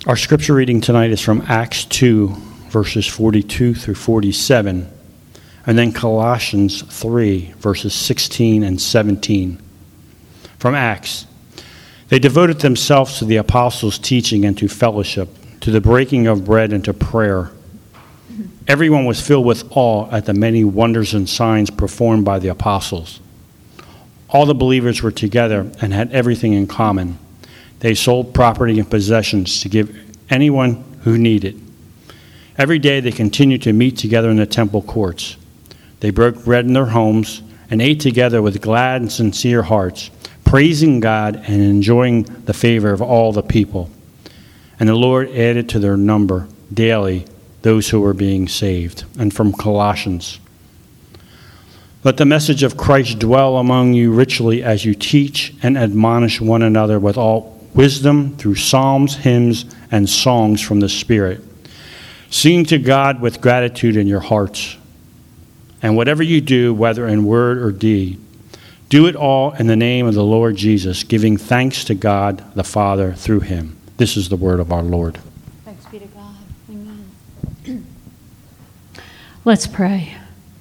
Our scripture reading tonight is from Acts 2, verses 42 through 47, and then Colossians 3, verses 16 and 17. From Acts, they devoted themselves to the apostles' teaching and to fellowship, to the breaking of bread and to prayer. Everyone was filled with awe at the many wonders and signs performed by the apostles. All the believers were together and had everything in common. They sold property and possessions to give anyone who needed. Every day they continued to meet together in the temple courts. They broke bread in their homes and ate together with glad and sincere hearts, praising God and enjoying the favor of all the people. And the Lord added to their number daily those who were being saved. And from Colossians, let the message of Christ dwell among you richly as you teach and admonish one another with all wisdom through psalms, hymns, and songs from the Spirit, singing to God with gratitude in your hearts. And whatever you do, whether in word or deed, do it all in the name of the Lord Jesus, giving thanks to God the Father through him. This is the word of our Lord. Thanks be to God. Amen. Let's pray.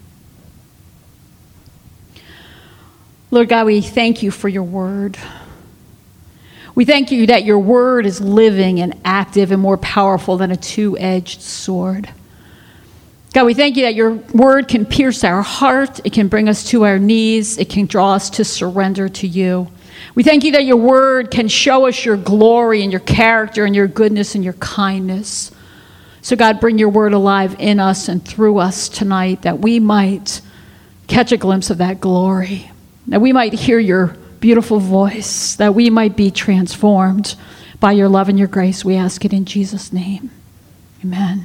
Lord God, we thank you for your word. We thank you that your word is living and active and more powerful than a two-edged sword. God, we thank you that your word can pierce our heart. It can bring us to our knees. It can draw us to surrender to you. We thank you that your word can show us your glory and your character and your goodness and your kindness. So God, bring your word alive in us and through us tonight, that we might catch a glimpse of that glory, that we might hear your beautiful voice, that we might be transformed by your love and your grace. We ask it in Jesus' name. Amen.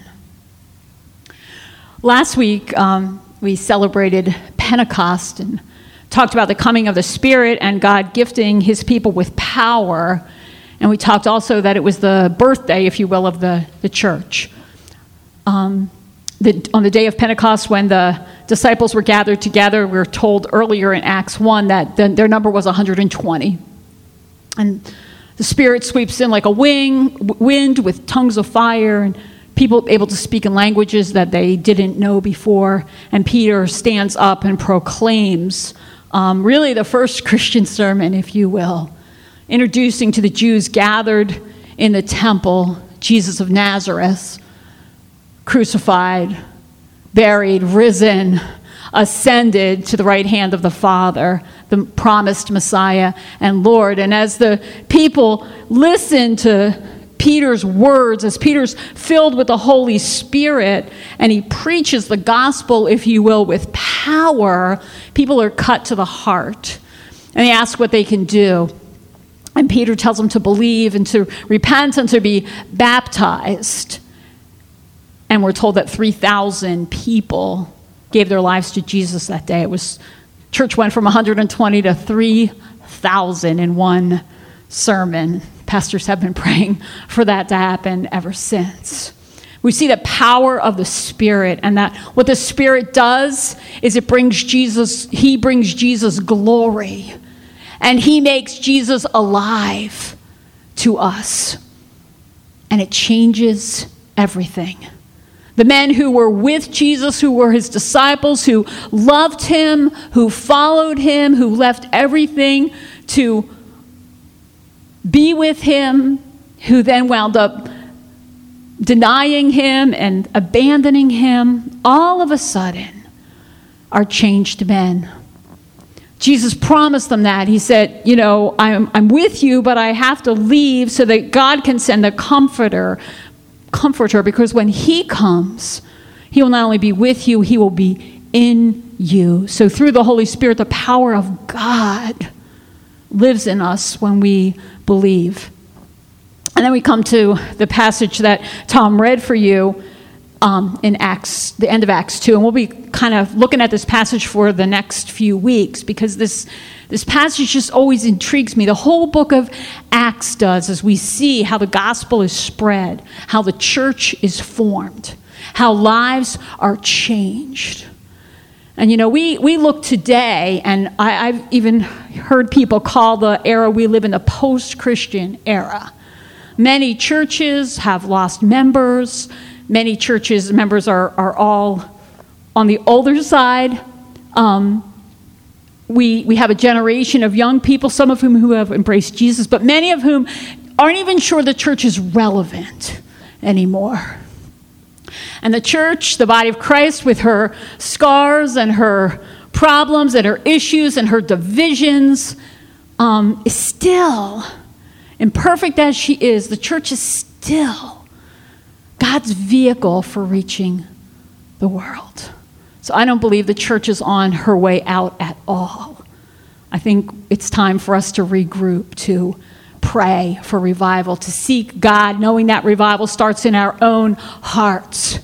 Last week, we celebrated Pentecost and talked about the coming of the Spirit and God gifting his people with power. And we talked also that it was the birthday, if you will, of the church. On the day of Pentecost, when the disciples were gathered together, we were told earlier in Acts 1 that their number was 120. And the Spirit sweeps in like a wind with tongues of fire, and people able to speak in languages that they didn't know before. And Peter stands up and proclaims really the first Christian sermon, if you will, introducing to the Jews gathered in the temple Jesus of Nazareth, crucified, buried, risen, ascended to the right hand of the Father, the promised Messiah and Lord. And as the people listen to Peter's words, as Peter's filled with the Holy Spirit, and he preaches the gospel, if you will, with power, people are cut to the heart. And they ask what they can do. And Peter tells them to believe and to repent and to be baptized. And we're told that 3,000 people gave their lives to Jesus that day. Church went from 120 to 3,000 in one sermon. Pastors have been praying for that to happen ever since. We see the power of the Spirit, and that what the Spirit does is he brings Jesus glory, and he makes Jesus alive to us, and it changes everything. The men who were with Jesus, who were his disciples, who loved him, who followed him, who left everything to be with him, who then wound up denying him and abandoning him, all of a sudden are changed men. Jesus promised them that. He said, I'm with you, but I have to leave so that God can send a comforter, because when he comes, he will not only be with you, he will be in you. So through the Holy Spirit, the power of God lives in us when we believe. And then we come to the passage that Tom read for you in Acts, the end of Acts 2. And we'll be kind of looking at this passage for the next few weeks, because this passage just always intrigues me. The whole book of Acts does, as we see how the gospel is spread, how the church is formed, how lives are changed. And we look today, and I've even heard people call the era we live in the post-Christian era. Many churches have lost members. Many churches members are all on the older side. We have a generation of young people, some of whom who have embraced Jesus, but many of whom aren't even sure the church is relevant anymore. And the church, the body of Christ, with her scars and her problems and her issues and her divisions, is still, imperfect as she is, the church is still God's vehicle for reaching the world. So I don't believe the church is on her way out at all. I think it's time for us to regroup, to pray for revival, to seek God, knowing that revival starts in our own hearts.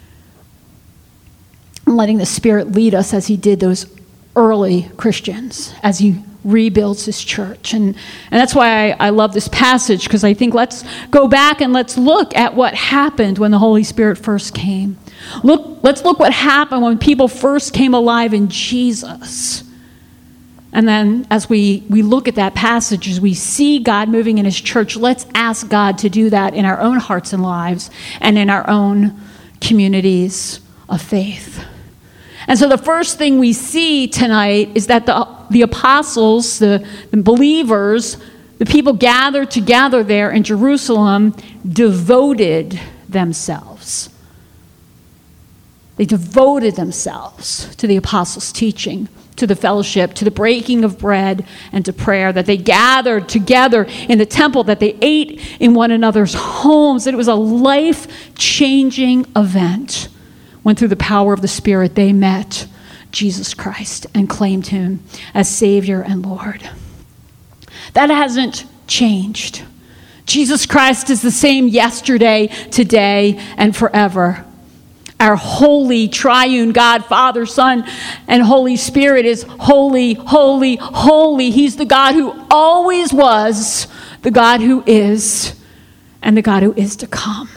And letting the Spirit lead us as he did those early Christians, as he rebuilds his church. And that's why I love this passage, because I think let's go back and let's look at what happened when the Holy Spirit first came. Let's look what happened when people first came alive in Jesus. And then as we look at that passage, as we see God moving in his church, let's ask God to do that in our own hearts and lives and in our own communities of faith. And so the first thing we see tonight is that the apostles, the believers, the people gathered together there in Jerusalem devoted themselves. They devoted themselves to the apostles' teaching, to the fellowship, to the breaking of bread, and to prayer, that they gathered together in the temple, that they ate in one another's homes, that it was a life-changing event when through the power of the Spirit they met Jesus Christ and claimed him as Savior and Lord. That hasn't changed. Jesus Christ is the same yesterday, today, and forever. Our holy triune God, Father, Son, and Holy Spirit is holy, holy, holy. He's the God who always was, the God who is, and the God who is to come.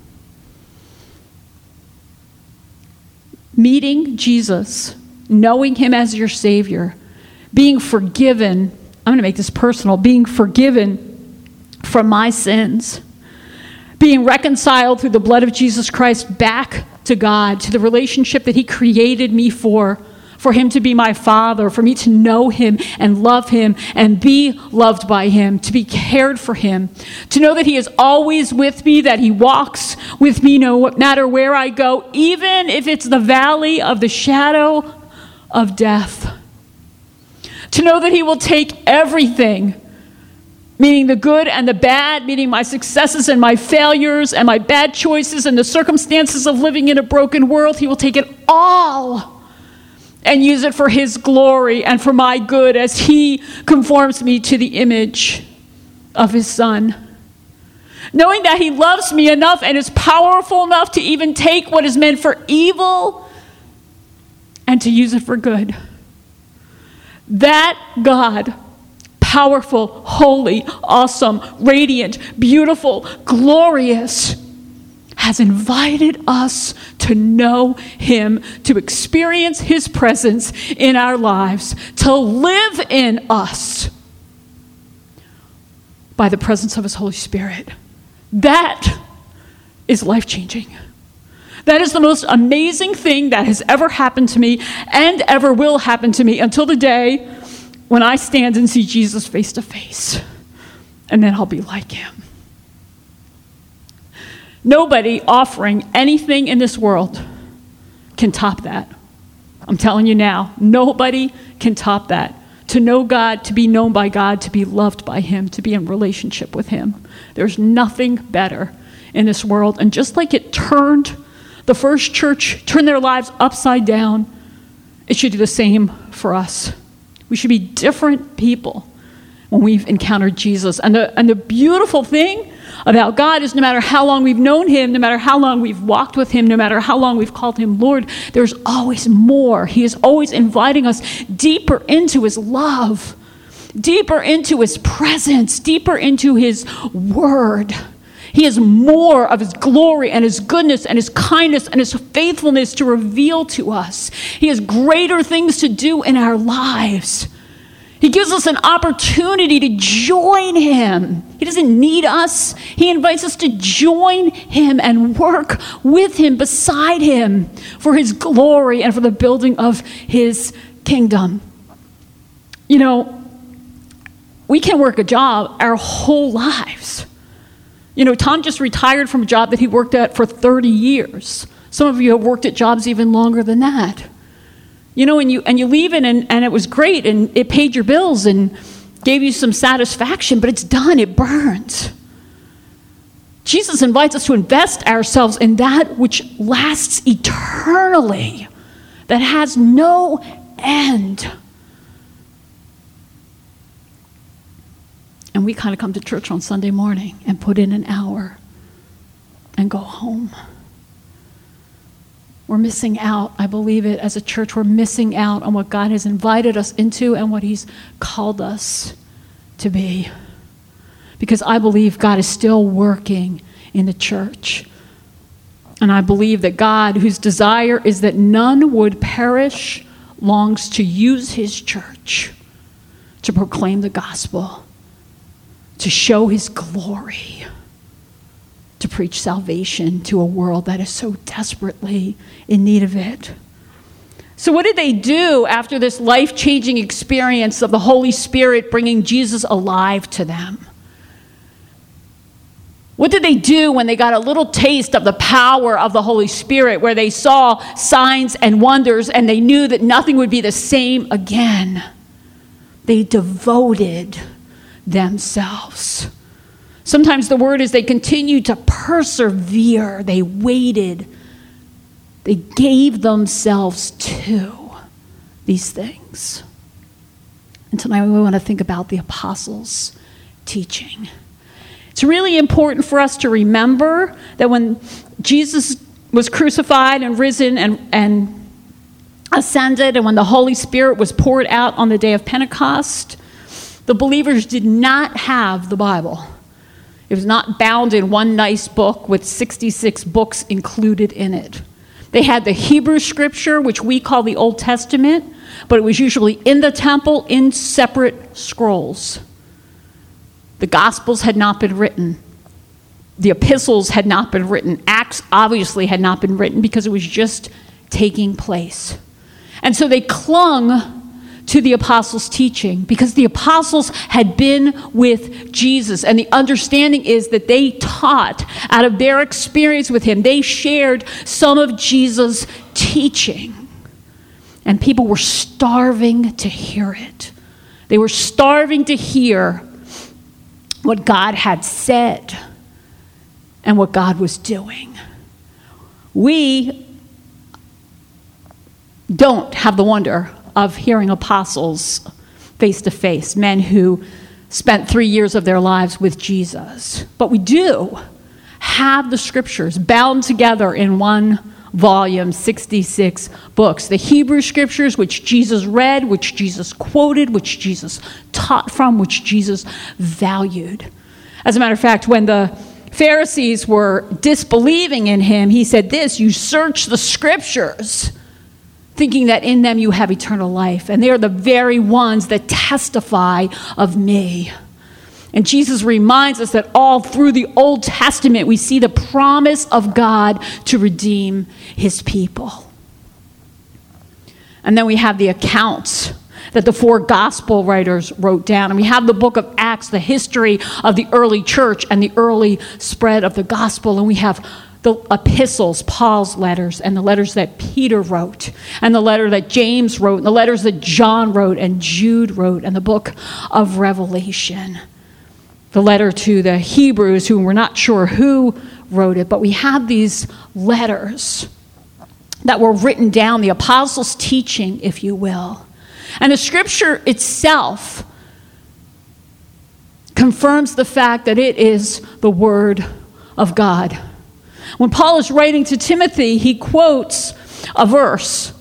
Meeting Jesus, knowing him as your Savior, being forgiven, I'm going to make this personal, being forgiven from my sins, being reconciled through the blood of Jesus Christ back to God, to the relationship that he created me for him to be my Father, for me to know him and love him and be loved by him, to be cared for him, to know that he is always with me, that he walks with me no matter where I go, even if it's the valley of the shadow of death. To know that he will take everything, meaning the good and the bad, meaning my successes and my failures and my bad choices and the circumstances of living in a broken world. He will take it all and use it for his glory and for my good as he conforms me to the image of his Son. Knowing that he loves me enough and is powerful enough to even take what is meant for evil and to use it for good. That God, powerful, holy, awesome, radiant, beautiful, glorious, has invited us to know him, to experience his presence in our lives, to live in us by the presence of his Holy Spirit. That is life-changing. That is the most amazing thing that has ever happened to me and ever will happen to me until the day when I stand and see Jesus face to face. And then I'll be like him. Nobody offering anything in this world can top that. I'm telling you now, nobody can top that. To know God, to be known by God, to be loved by him, to be in relationship with him. There's nothing better in this world. And just like it turned the first church, turned their lives upside down, it should do the same for us. We should be different people when we've encountered Jesus. And the beautiful thing about God is no matter how long we've known him, no matter how long we've walked with him, no matter how long we've called him Lord, there's always more. He is always inviting us deeper into his love, deeper into his presence, deeper into his word. He has more of his glory and his goodness and his kindness and his faithfulness to reveal to us. He has greater things to do in our lives. He gives us an opportunity to join him. He doesn't need us. He invites us to join him and work with him, beside him, for his glory and for the building of his kingdom. You know, we can work a job our whole lives. You know, Tom just retired from a job that he worked at for 30 years. Some of you have worked at jobs even longer than that. You know, and you leave it and it was great and it paid your bills and gave you some satisfaction, but it's done, it burns. Jesus invites us to invest ourselves in that which lasts eternally, that has no end. And we kind of come to church on Sunday morning and put in an hour and go home. We're missing out, I believe it, as a church. We're missing out on what God has invited us into and what he's called us to be. Because I believe God is still working in the church. And I believe that God, whose desire is that none would perish, longs to use his church to proclaim the gospel, to show his glory, to preach salvation to a world that is so desperately in need of it. So what did they do after this life-changing experience of the Holy Spirit bringing Jesus alive to them? What did they do when they got a little taste of the power of the Holy Spirit, where they saw signs and wonders and they knew that nothing would be the same again? They devoted themselves. Sometimes the word is they continued to persevere. They waited. They gave themselves to these things. And tonight we want to think about the apostles' teaching. It's really important for us to remember that when Jesus was crucified and risen and ascended, and when the Holy Spirit was poured out on the day of Pentecost, the believers did not have the Bible. It was not bound in one nice book with 66 books included in it. They had the Hebrew scripture, which we call the Old Testament, but it was usually in the temple in separate scrolls. The Gospels had not been written. The epistles had not been written. Acts obviously had not been written because it was just taking place. And so they clung to the apostles' teaching because the apostles had been with Jesus. And the understanding is that they taught out of their experience with him. They shared some of Jesus' teaching. And people were starving to hear it. They were starving to hear what God had said and what God was doing. We don't have the wonder of hearing apostles face to face, men who spent 3 years of their lives with Jesus. But we do have the scriptures bound together in one volume, 66 books. The Hebrew scriptures, which Jesus read, which Jesus quoted, which Jesus taught from, which Jesus valued. As a matter of fact, when the Pharisees were disbelieving in him, he said this: you search the scriptures, thinking that in them you have eternal life. And they are the very ones that testify of me. And Jesus reminds us that all through the Old Testament, we see the promise of God to redeem his people. And then we have the accounts that the 4 gospel writers wrote down. And we have the book of Acts, the history of the early church and the early spread of the gospel. And we have the epistles, Paul's letters, and the letters that Peter wrote, and the letter that James wrote, and the letters that John wrote, and Jude wrote, and the book of Revelation. The letter to the Hebrews, who we're not sure who wrote it, but we have these letters that were written down, the apostles' teaching, if you will. And the scripture itself confirms the fact that it is the word of God. When Paul is writing to Timothy, he quotes a verse,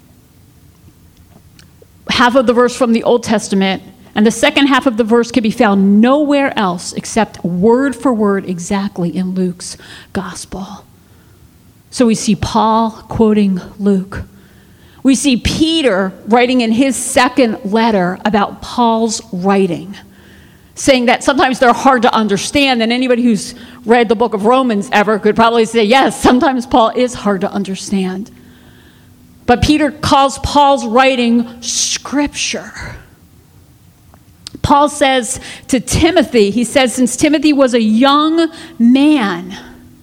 half of the verse from the Old Testament, and the second half of the verse can be found nowhere else except word for word exactly in Luke's gospel. So we see Paul quoting Luke. We see Peter writing in his second letter about Paul's writing, saying that sometimes they're hard to understand, and anybody who's read the book of Romans ever could probably say, yes, sometimes Paul is hard to understand. But Peter calls Paul's writing scripture. Paul says to Timothy, he says, since Timothy was a young man,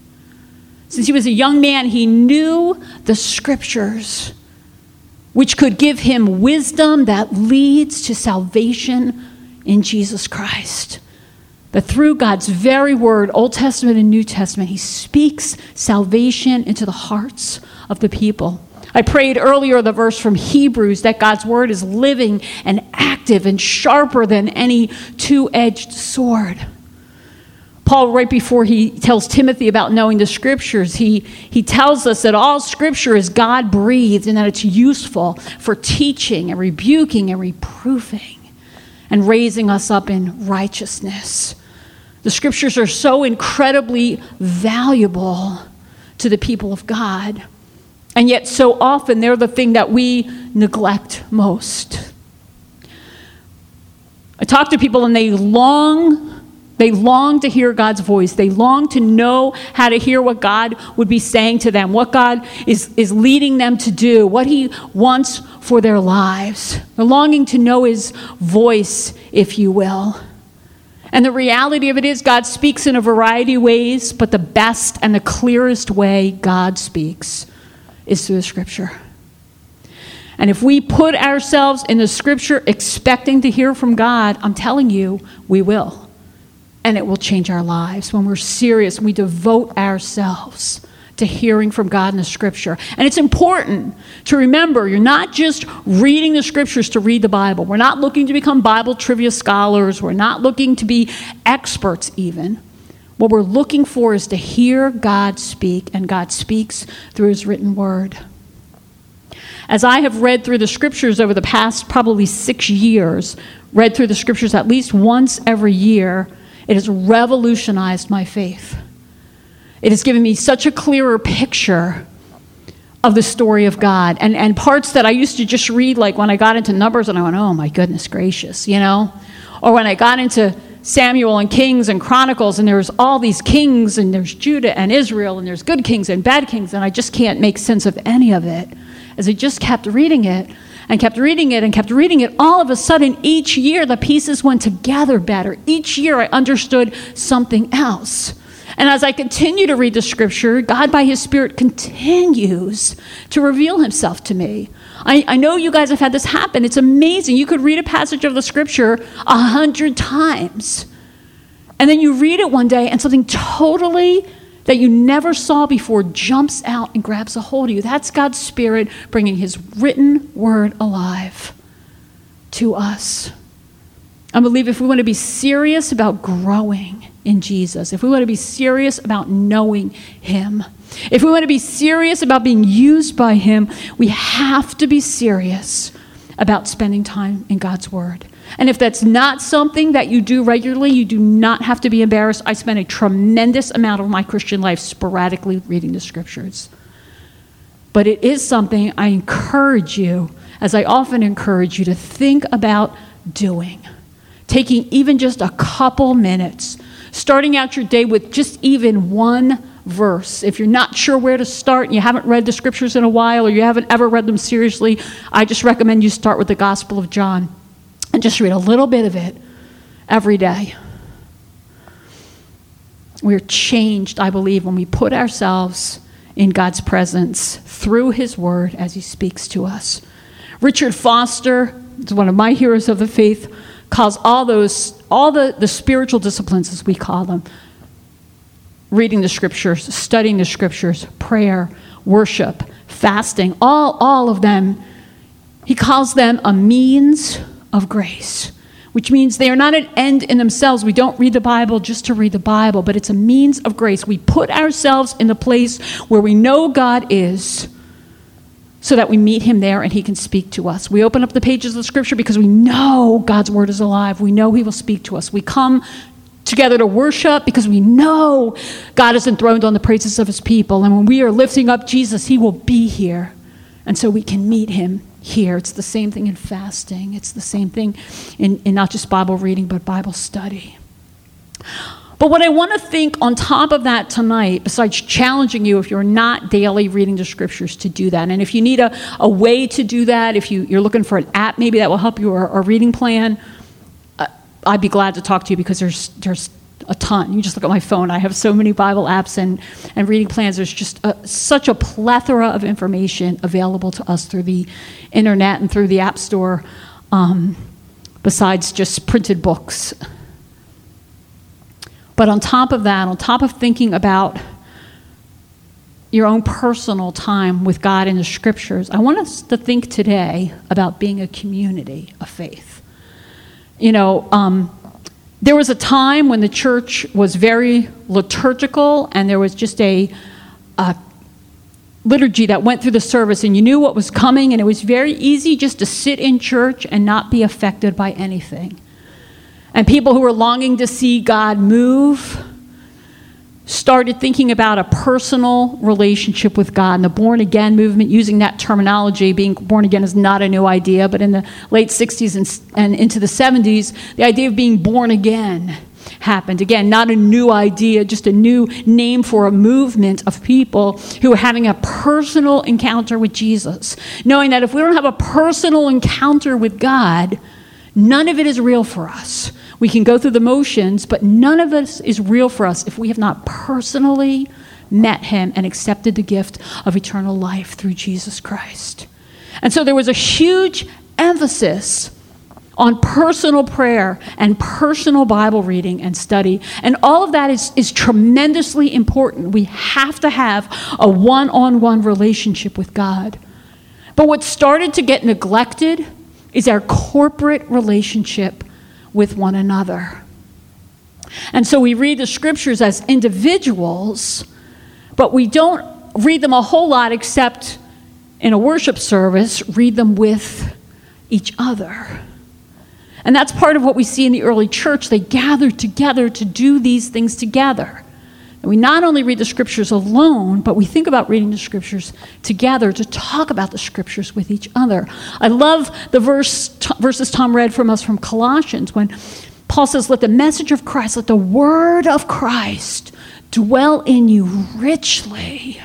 he knew the scriptures, which could give him wisdom that leads to salvation in Jesus Christ. That through God's very word, Old Testament and New Testament, he speaks salvation into the hearts of the people. I prayed earlier the verse from Hebrews that God's word is living and active and sharper than any two-edged sword. Paul, right before he tells Timothy about knowing the scriptures, he tells us that all scripture is God-breathed and that it's useful for teaching and rebuking and reproofing and raising us up in righteousness. The scriptures are so incredibly valuable to the people of God. And yet so often they're the thing that we neglect most. I talk to people and they long to hear God's voice. They long to know how to hear what God would be saying to them, what God is leading them to do, what he wants for their lives. They're longing to know his voice, if you will. And the reality of it is God speaks in a variety of ways, but the best and the clearest way God speaks is through the scripture. And if we put ourselves in the scripture expecting to hear from God, I'm telling you, we will. And it will change our lives when we're serious, we devote ourselves to hearing from God in the scripture. And it's important to remember, you're not just reading the scriptures to read the Bible. We're not looking to become Bible trivia scholars. We're not looking to be experts even. What we're looking for is to hear God speak, and God speaks through his written word. As I have read through the scriptures over the past probably 6 years, read through the scriptures at least once every year, it has revolutionized my faith. It has given me such a clearer picture of the story of God. And parts that I used to just read, like when I got into Numbers and I went, oh my goodness gracious, you know? Or when I got into Samuel and Kings and Chronicles, and there's all these kings, and there's Judah and Israel, and there's good kings and bad kings, and I just can't make sense of any of it. As I just kept reading it, and kept reading it, and kept reading it, all of a sudden, each year, the pieces went together better. Each year, I understood something else. And as I continue to read the scripture, God, by his Spirit, continues to reveal himself to me. I know you guys have had this happen. It's amazing. You could read a passage of the scripture 100 times. And then you read it one day and something totally that you never saw before jumps out and grabs a hold of you. That's God's Spirit bringing his written word alive to us. I believe if we want to be serious about growing in Jesus, if we want to be serious about knowing him, if we want to be serious about being used by him, we have to be serious about spending time in God's word. And if that's not something that you do regularly, you do not have to be embarrassed. I spend a tremendous amount of my Christian life sporadically reading the scriptures. But it is something I encourage you, as I often encourage you, to think about doing. Taking even just a couple minutes, starting out your day with just even one verse. If you're not sure where to start and you haven't read the scriptures in a while, or you haven't ever read them seriously, I just recommend you start with the Gospel of John and just read a little bit of it every day. We're changed, I believe, when we put ourselves in God's presence through his word as he speaks to us. Richard Foster is one of my heroes of the faith, calls all the spiritual disciplines, as we call them, reading the scriptures, studying the scriptures, prayer, worship, fasting, all of them, he calls them a means of grace, which means they are not an end in themselves. We don't read the Bible just to read the Bible, but it's a means of grace. We put ourselves in the place where we know God is, so that we meet him there and he can speak to us. We open up the pages of Scripture because we know God's word is alive. We know he will speak to us. We come together to worship because we know God is enthroned on the praises of his people. And when we are lifting up Jesus, he will be here. And so we can meet him here. It's the same thing in fasting. It's the same thing in not just Bible reading, but Bible study. But what I want to think on top of that tonight, besides challenging you if you're not daily reading the scriptures to do that, and if you need a way to do that, if you're looking for an app maybe that will help you, or a reading plan, I'd be glad to talk to you, because there's a ton. You just look at my phone. I have so many Bible apps and reading plans. There's just such a plethora of information available to us through the internet and through the App Store, besides just printed books. But on top of that, on top of thinking about your own personal time with God in the scriptures, I want us to think today about being a community of faith. You know, there was a time when the church was very liturgical, and there was just a liturgy that went through the service, and you knew what was coming, and it was very easy just to sit in church and not be affected by anything. And people who were longing to see God move started thinking about a personal relationship with God. And the born-again movement, using that terminology, being born again is not a new idea, but in the late 60s and into the 70s, the idea of being born again happened. Again, not a new idea, just a new name for a movement of people who are having a personal encounter with Jesus, knowing that if we don't have a personal encounter with God, none of it is real for us. We can go through the motions, but none of this is real for us if we have not personally met him and accepted the gift of eternal life through Jesus Christ. And so there was a huge emphasis on personal prayer and personal Bible reading and study. And all of that is tremendously important. We have to have a one-on-one relationship with God. But what started to get neglected is our corporate relationship with one another. And so we read the scriptures as individuals, but we don't read them a whole lot except in a worship service, read them with each other. And that's part of what we see in the early church. They gathered together to do these things together. And we not only read the scriptures alone, but we think about reading the scriptures together to talk about the scriptures with each other. I love the verses Tom read from us from Colossians when Paul says, let the message of Christ, let the word of Christ dwell in you richly.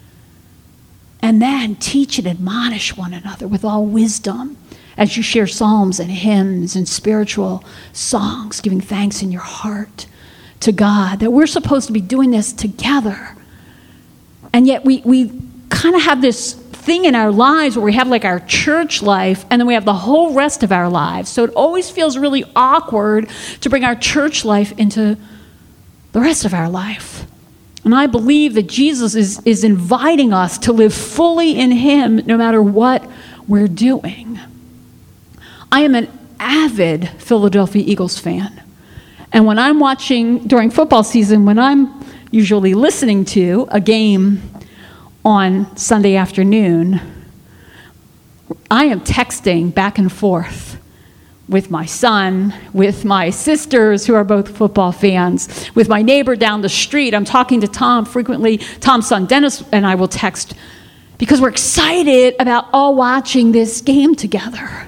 And then teach and admonish one another with all wisdom as you share psalms and hymns and spiritual songs, giving thanks in your heart to God, that we're supposed to be doing this together. And yet we kind of have this thing in our lives where we have like our church life, and then we have the whole rest of our lives. So it always feels really awkward to bring our church life into the rest of our life. And I believe that Jesus is inviting us to live fully in him no matter what we're doing. I am an avid Philadelphia Eagles fan. And when I'm watching during football season, when I'm usually listening to a game on Sunday afternoon, I am texting back and forth with my son, with my sisters who are both football fans, with my neighbor down the street. I'm talking to Tom frequently. Tom's son Dennis and I will text because we're excited about all watching this game together.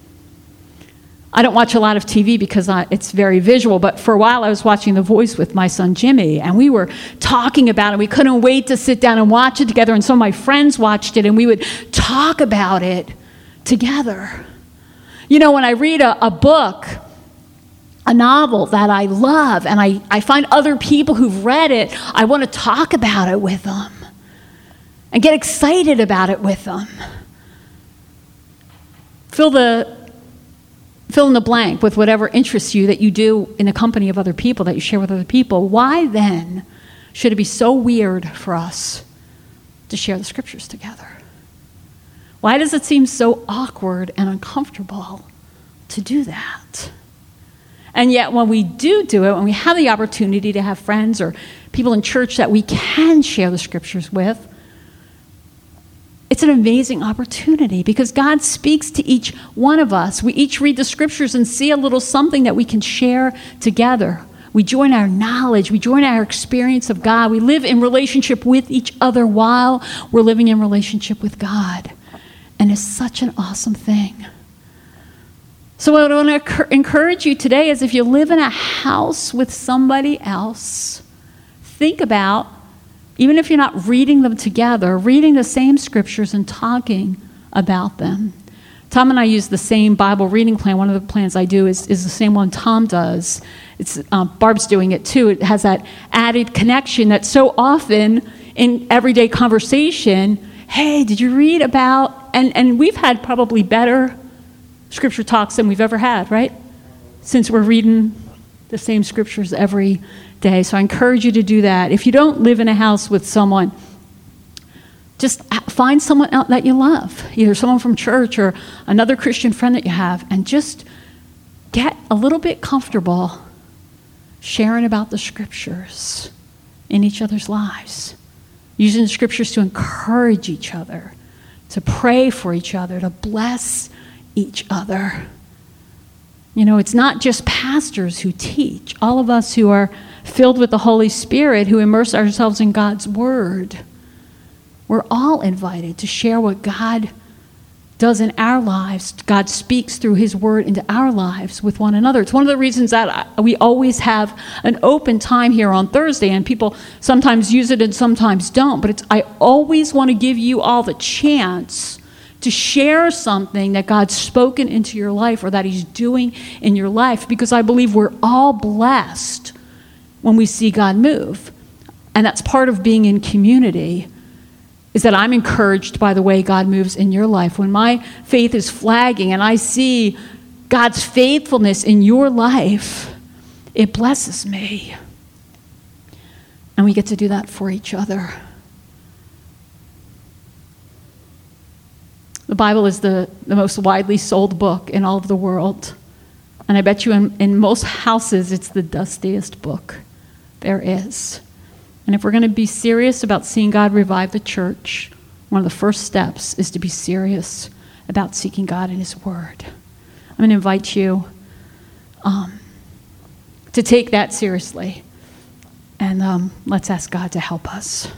I don't watch a lot of TV because it's very visual, but for a while I was watching The Voice with my son Jimmy, and we were talking about it. We couldn't wait to sit down and watch it together, and some of my friends watched it, and we would talk about it together. You know, when I read a book, a novel that I love, and I find other people who've read it, I want to talk about it with them and get excited about it with them. Fill in the blank with whatever interests you that you do in the company of other people, that you share with other people. Why then should it be so weird for us to share the scriptures together? Why does it seem so awkward and uncomfortable to do that? And yet when we do it, when we have the opportunity to have friends or people in church that we can share the scriptures with, it's an amazing opportunity because God speaks to each one of us. We each read the scriptures and see a little something that we can share together. We join our knowledge. We join our experience of God. We live in relationship with each other while we're living in relationship with God. And it's such an awesome thing. So what I want to encourage you today is if you live in a house with somebody else, think about, even if you're not reading them together, reading the same scriptures and talking about them. Tom and I use the same Bible reading plan. One of the plans I do is the same one Tom does. It's Barb's doing it too. It has that added connection that so often in everyday conversation, hey, did you read about, and we've had probably better scripture talks than we've ever had, right? Since we're reading the same scriptures every day. So I encourage you to do that. If you don't live in a house with someone, just find someone else that you love, either someone from church or another Christian friend that you have, and just get a little bit comfortable sharing about the scriptures in each other's lives, using the scriptures to encourage each other, to pray for each other, to bless each other. You know, it's not just pastors who teach. All of us who are filled with the Holy Spirit, who immerse ourselves in God's Word, we're all invited to share what God does in our lives. God speaks through His Word into our lives with one another. It's one of the reasons that we always have an open time here on Thursday, and people sometimes use it and sometimes don't. But I always want to give you all the chance to share something that God's spoken into your life or that He's doing in your life, because I believe we're all blessed when we see God move. And that's part of being in community, is that I'm encouraged by the way God moves in your life. When my faith is flagging and I see God's faithfulness in your life, it blesses me. And we get to do that for each other. The Bible is the most widely sold book in all of the world. And I bet you in most houses, it's the dustiest book there is. And if we're going to be serious about seeing God revive the church, one of the first steps is to be serious about seeking God in His Word. I'm going to invite you to take that seriously. And let's ask God to help us.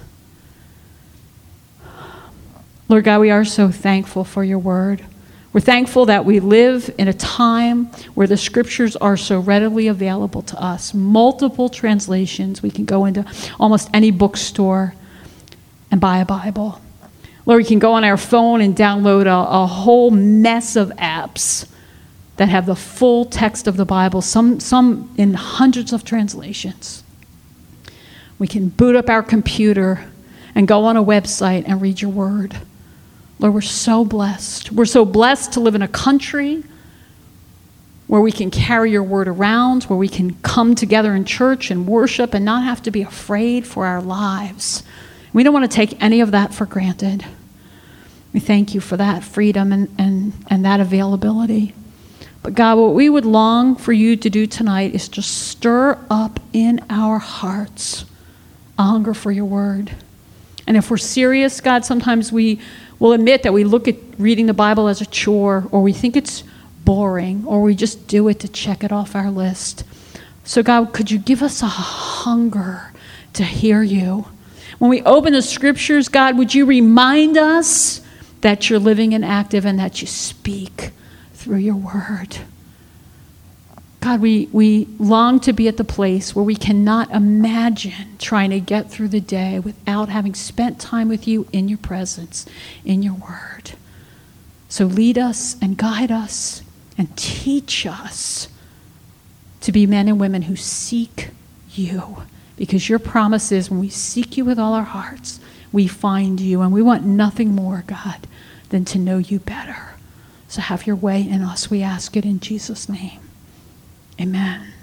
Lord God, we are so thankful for your word. We're thankful that we live in a time where the scriptures are so readily available to us. Multiple translations. We can go into almost any bookstore and buy a Bible. Lord, we can go on our phone and download a whole mess of apps that have the full text of the Bible, some in hundreds of translations. We can boot up our computer and go on a website and read your word. Lord, we're so blessed. We're so blessed to live in a country where we can carry your word around, where we can come together in church and worship and not have to be afraid for our lives. We don't want to take any of that for granted. We thank you for that freedom and that availability. But God, what we would long for you to do tonight is just stir up in our hearts a hunger for your word. And if we're serious, God, sometimes we will admit that we look at reading the Bible as a chore, or we think it's boring, or we just do it to check it off our list. So God, could you give us a hunger to hear you? When we open the scriptures, God, would you remind us that you're living and active and that you speak through your word? God, we long to be at the place where we cannot imagine trying to get through the day without having spent time with you in your presence, in your word. So lead us and guide us and teach us to be men and women who seek you. Because your promise is when we seek you with all our hearts, we find you. And we want nothing more, God, than to know you better. So have your way in us. We ask it in Jesus' name. Amen.